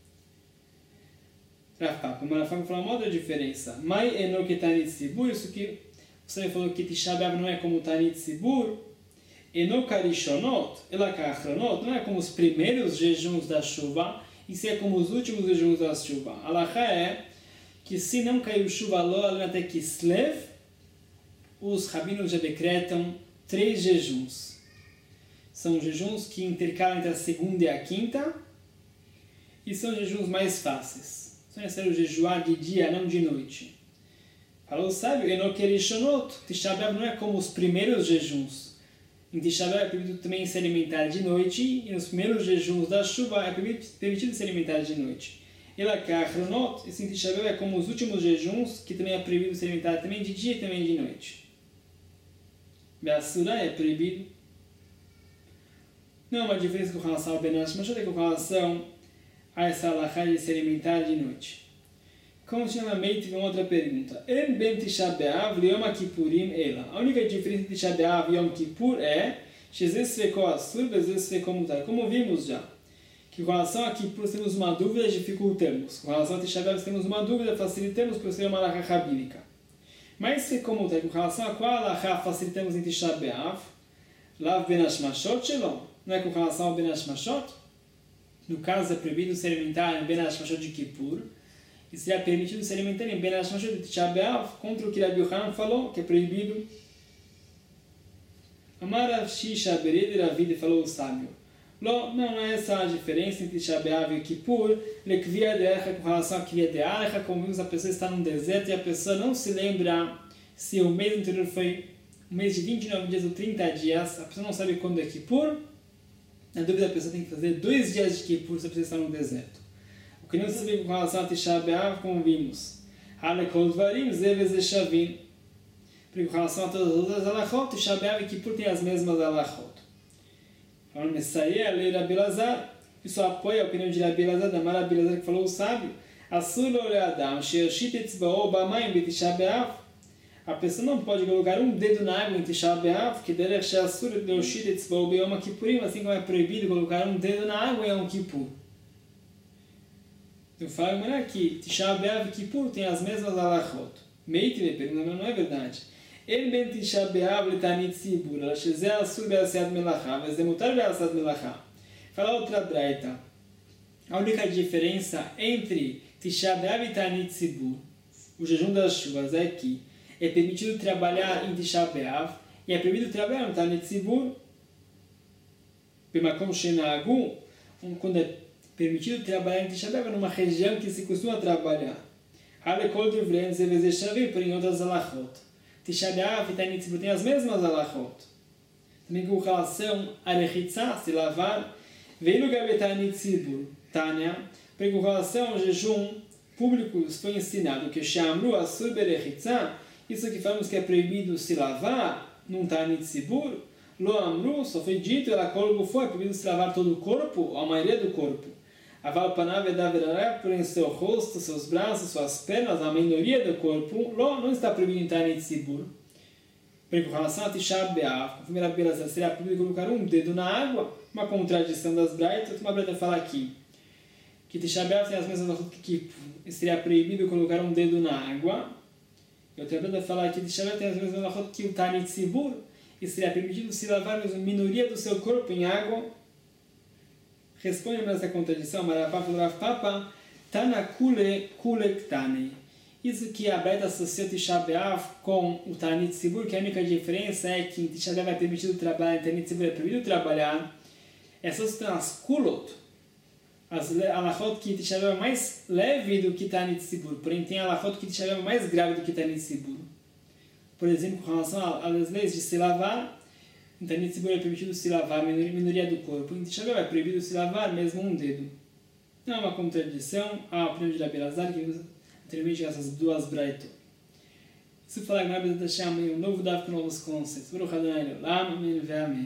Como ela fala uma outra diferença. Mai Enoke Ta'anit Tzibur, isso que você falou que Tisha B'Av não é como Ta'anit Tzibur. Enoka Rishonot, Elaka Achronot, não é como os primeiros jejuns da chuva, e sim é como os últimos jejuns da chuva. Alaha é que se não caiu chuva logo até Kislev, os rabinos já decretam 3 jejuns. São jejuns que intercalam entre a segunda e a quinta, e são jejuns mais fáceis. Só é necessário jejuar de dia, não de noite. Falou o sábio, Enoke Rishonot, Tisha B'Av não é como os primeiros jejuns. Em Tisha B'Av é permitido também se alimentar de noite, e nos primeiros jejuns da chuva é permitido se alimentar de noite. Elaka Achronot, esse em Tisha B'Av é como os últimos jejuns, que também é proibido se alimentar também de dia e também de noite. Be'asura é proibido. Não é uma diferença com relação ao Ben Hashemashot, é com relação a essa alahá de se alimentar de noite. Continuamente, uma outra pergunta. En ben Tisha B'Av li'yom Kippurim ela. A única diferença entre Tisha B'Av e Yom Kippur é shezeh sveko asur vezeh sveko mutar. Como vimos já, que com relação a Kippur temos uma dúvida, dificultamos. Com relação a Tisha B'Av temos uma dúvida, facilitamos por ser uma alahá rabínica. Mas sveko mutar, com relação a qual alahá facilitamos em Tisha B'Av? Lav ben Hashemashot shelom. Não é com relação ao Ben Hashemashot? No caso, é proibido se alimentar em Ben Hashemashot de Kippur. E seria permitido se alimentar em Ben Hashemashot de Tisha B'Av, contra o que Rabi Yohanan falou, que é proibido. Amar Rav Shisha Bered Ravid falou o sábio. Não é essa a diferença entre Tisha B'Av e Kippur. Lekvia de Archa com relação a Kvia de Archa, como vimos, a pessoa está num deserto e a pessoa não se lembra se o mês anterior foi um mês de 29 dias ou 30 dias, a pessoa não sabe quando é Kippur, na dúvida a pessoa tem que fazer 2 dias de Kippur se a pessoa está no deserto. O que não se sabe com relação a Tisha B'Av, como vimos, Halekol Dvarim, Zevez e Shavin. Porque com relação a todas as outras halachot, Tisha B'Av e Kippur têm as mesmas halachot. Falando Messaia, lei Rabi Elazar, isso apoia a opinião de Rabi Elazar, da Mara Rabi Elazar, que falou o sábio, Asur lo le'adam, she'ershit etzba'o b'mayim b'Tisha B'Av. A pessoa não pode colocar um dedo na água em Tisha B'Av, que derech she'asur le'ershit etzba'o b'yom kippurim, assim como é proibido colocar um dedo na água em Yom Kippur. Então fala aqui, Tisha B'Av e Kippur têm as mesmas halachot. Meite me pergunta, não é verdade. El ben Tisha B'Av le'tanit tzibur, ela shezeh asur be'asiyat melachá, mas demutar be'asiyat melachá. Fala outra braita. A única diferença entre Tisha B'Av e Tanit Tzibur, o jejum das chuvas, é que é permitido trabalhar em Tisha B'Av e é proibido trabalhar no Tanit Tzibur. B'makom shenagu, quando é permitido trabalhar em Tisha B'Av numa região que se costuma trabalhar. Halekol Divren Zevez e Shavin, porém outras halachot. Tisha B'Av e Tanit Tzibur têm as mesmas halachot. Também com relação a rechitzá, se lavar, veio no Tanit Tzibur, Tânia, porque com relação ao jejum público foi ensinado que Shamru Asur Berechitzá, isso que falamos que é proibido se lavar num Tanit Tzibur, Lo Amru, só foi dito, ela colgo foi, é proibido se lavar todo o corpo, a maioria do corpo. Aval Panav Edaverará, porém seu rosto, seus braços, suas pernas, a maioria do corpo, Lo não está proibido em Tanit Tzibur. Porque com relação a Tisha B'Av, conforme a Rabi Elazar, seria proibido colocar um dedo na água, uma contradição das braitas. Uma braita fala aqui que Tisha B'Av tem as mesmas halachot que seria proibido colocar um dedo na água. E outra braita fala que Tisha B'Av tem as mesmas halachot que o Tanit Tzibur e seria permitido se lavar mesmo minoria do seu corpo em água. Responde a essa contradição, Marapá falou Rav Papa, Tana Kule Ktane. Isso que a braita associa Tisha B'Av com o Tanit Tzibur, que a única diferença é que em Tisha B'Av é permitido trabalhar, em Tanit Tzibur é proibido trabalhar. Essas são as kulot, as halachot que Tisha B'Av é mais leve do que Tanit Tzibur, porém tem halachot que Tisha B'Av é mais grave do que Tanit Tzibur. Por exemplo, com relação às leis de se lavar, em Tanit Tzibur é permitido se lavar a minoria do corpo, em Tisha B'Av é proibido se lavar mesmo um dedo. Não é uma contradição, a opinião de Rabi Elazar, que usa anteriormente essas duas braitot. Se falar que Rabi Elazar chama um novo daf com novos conceitos. Baruch Adonai Leolam, amém ve amém.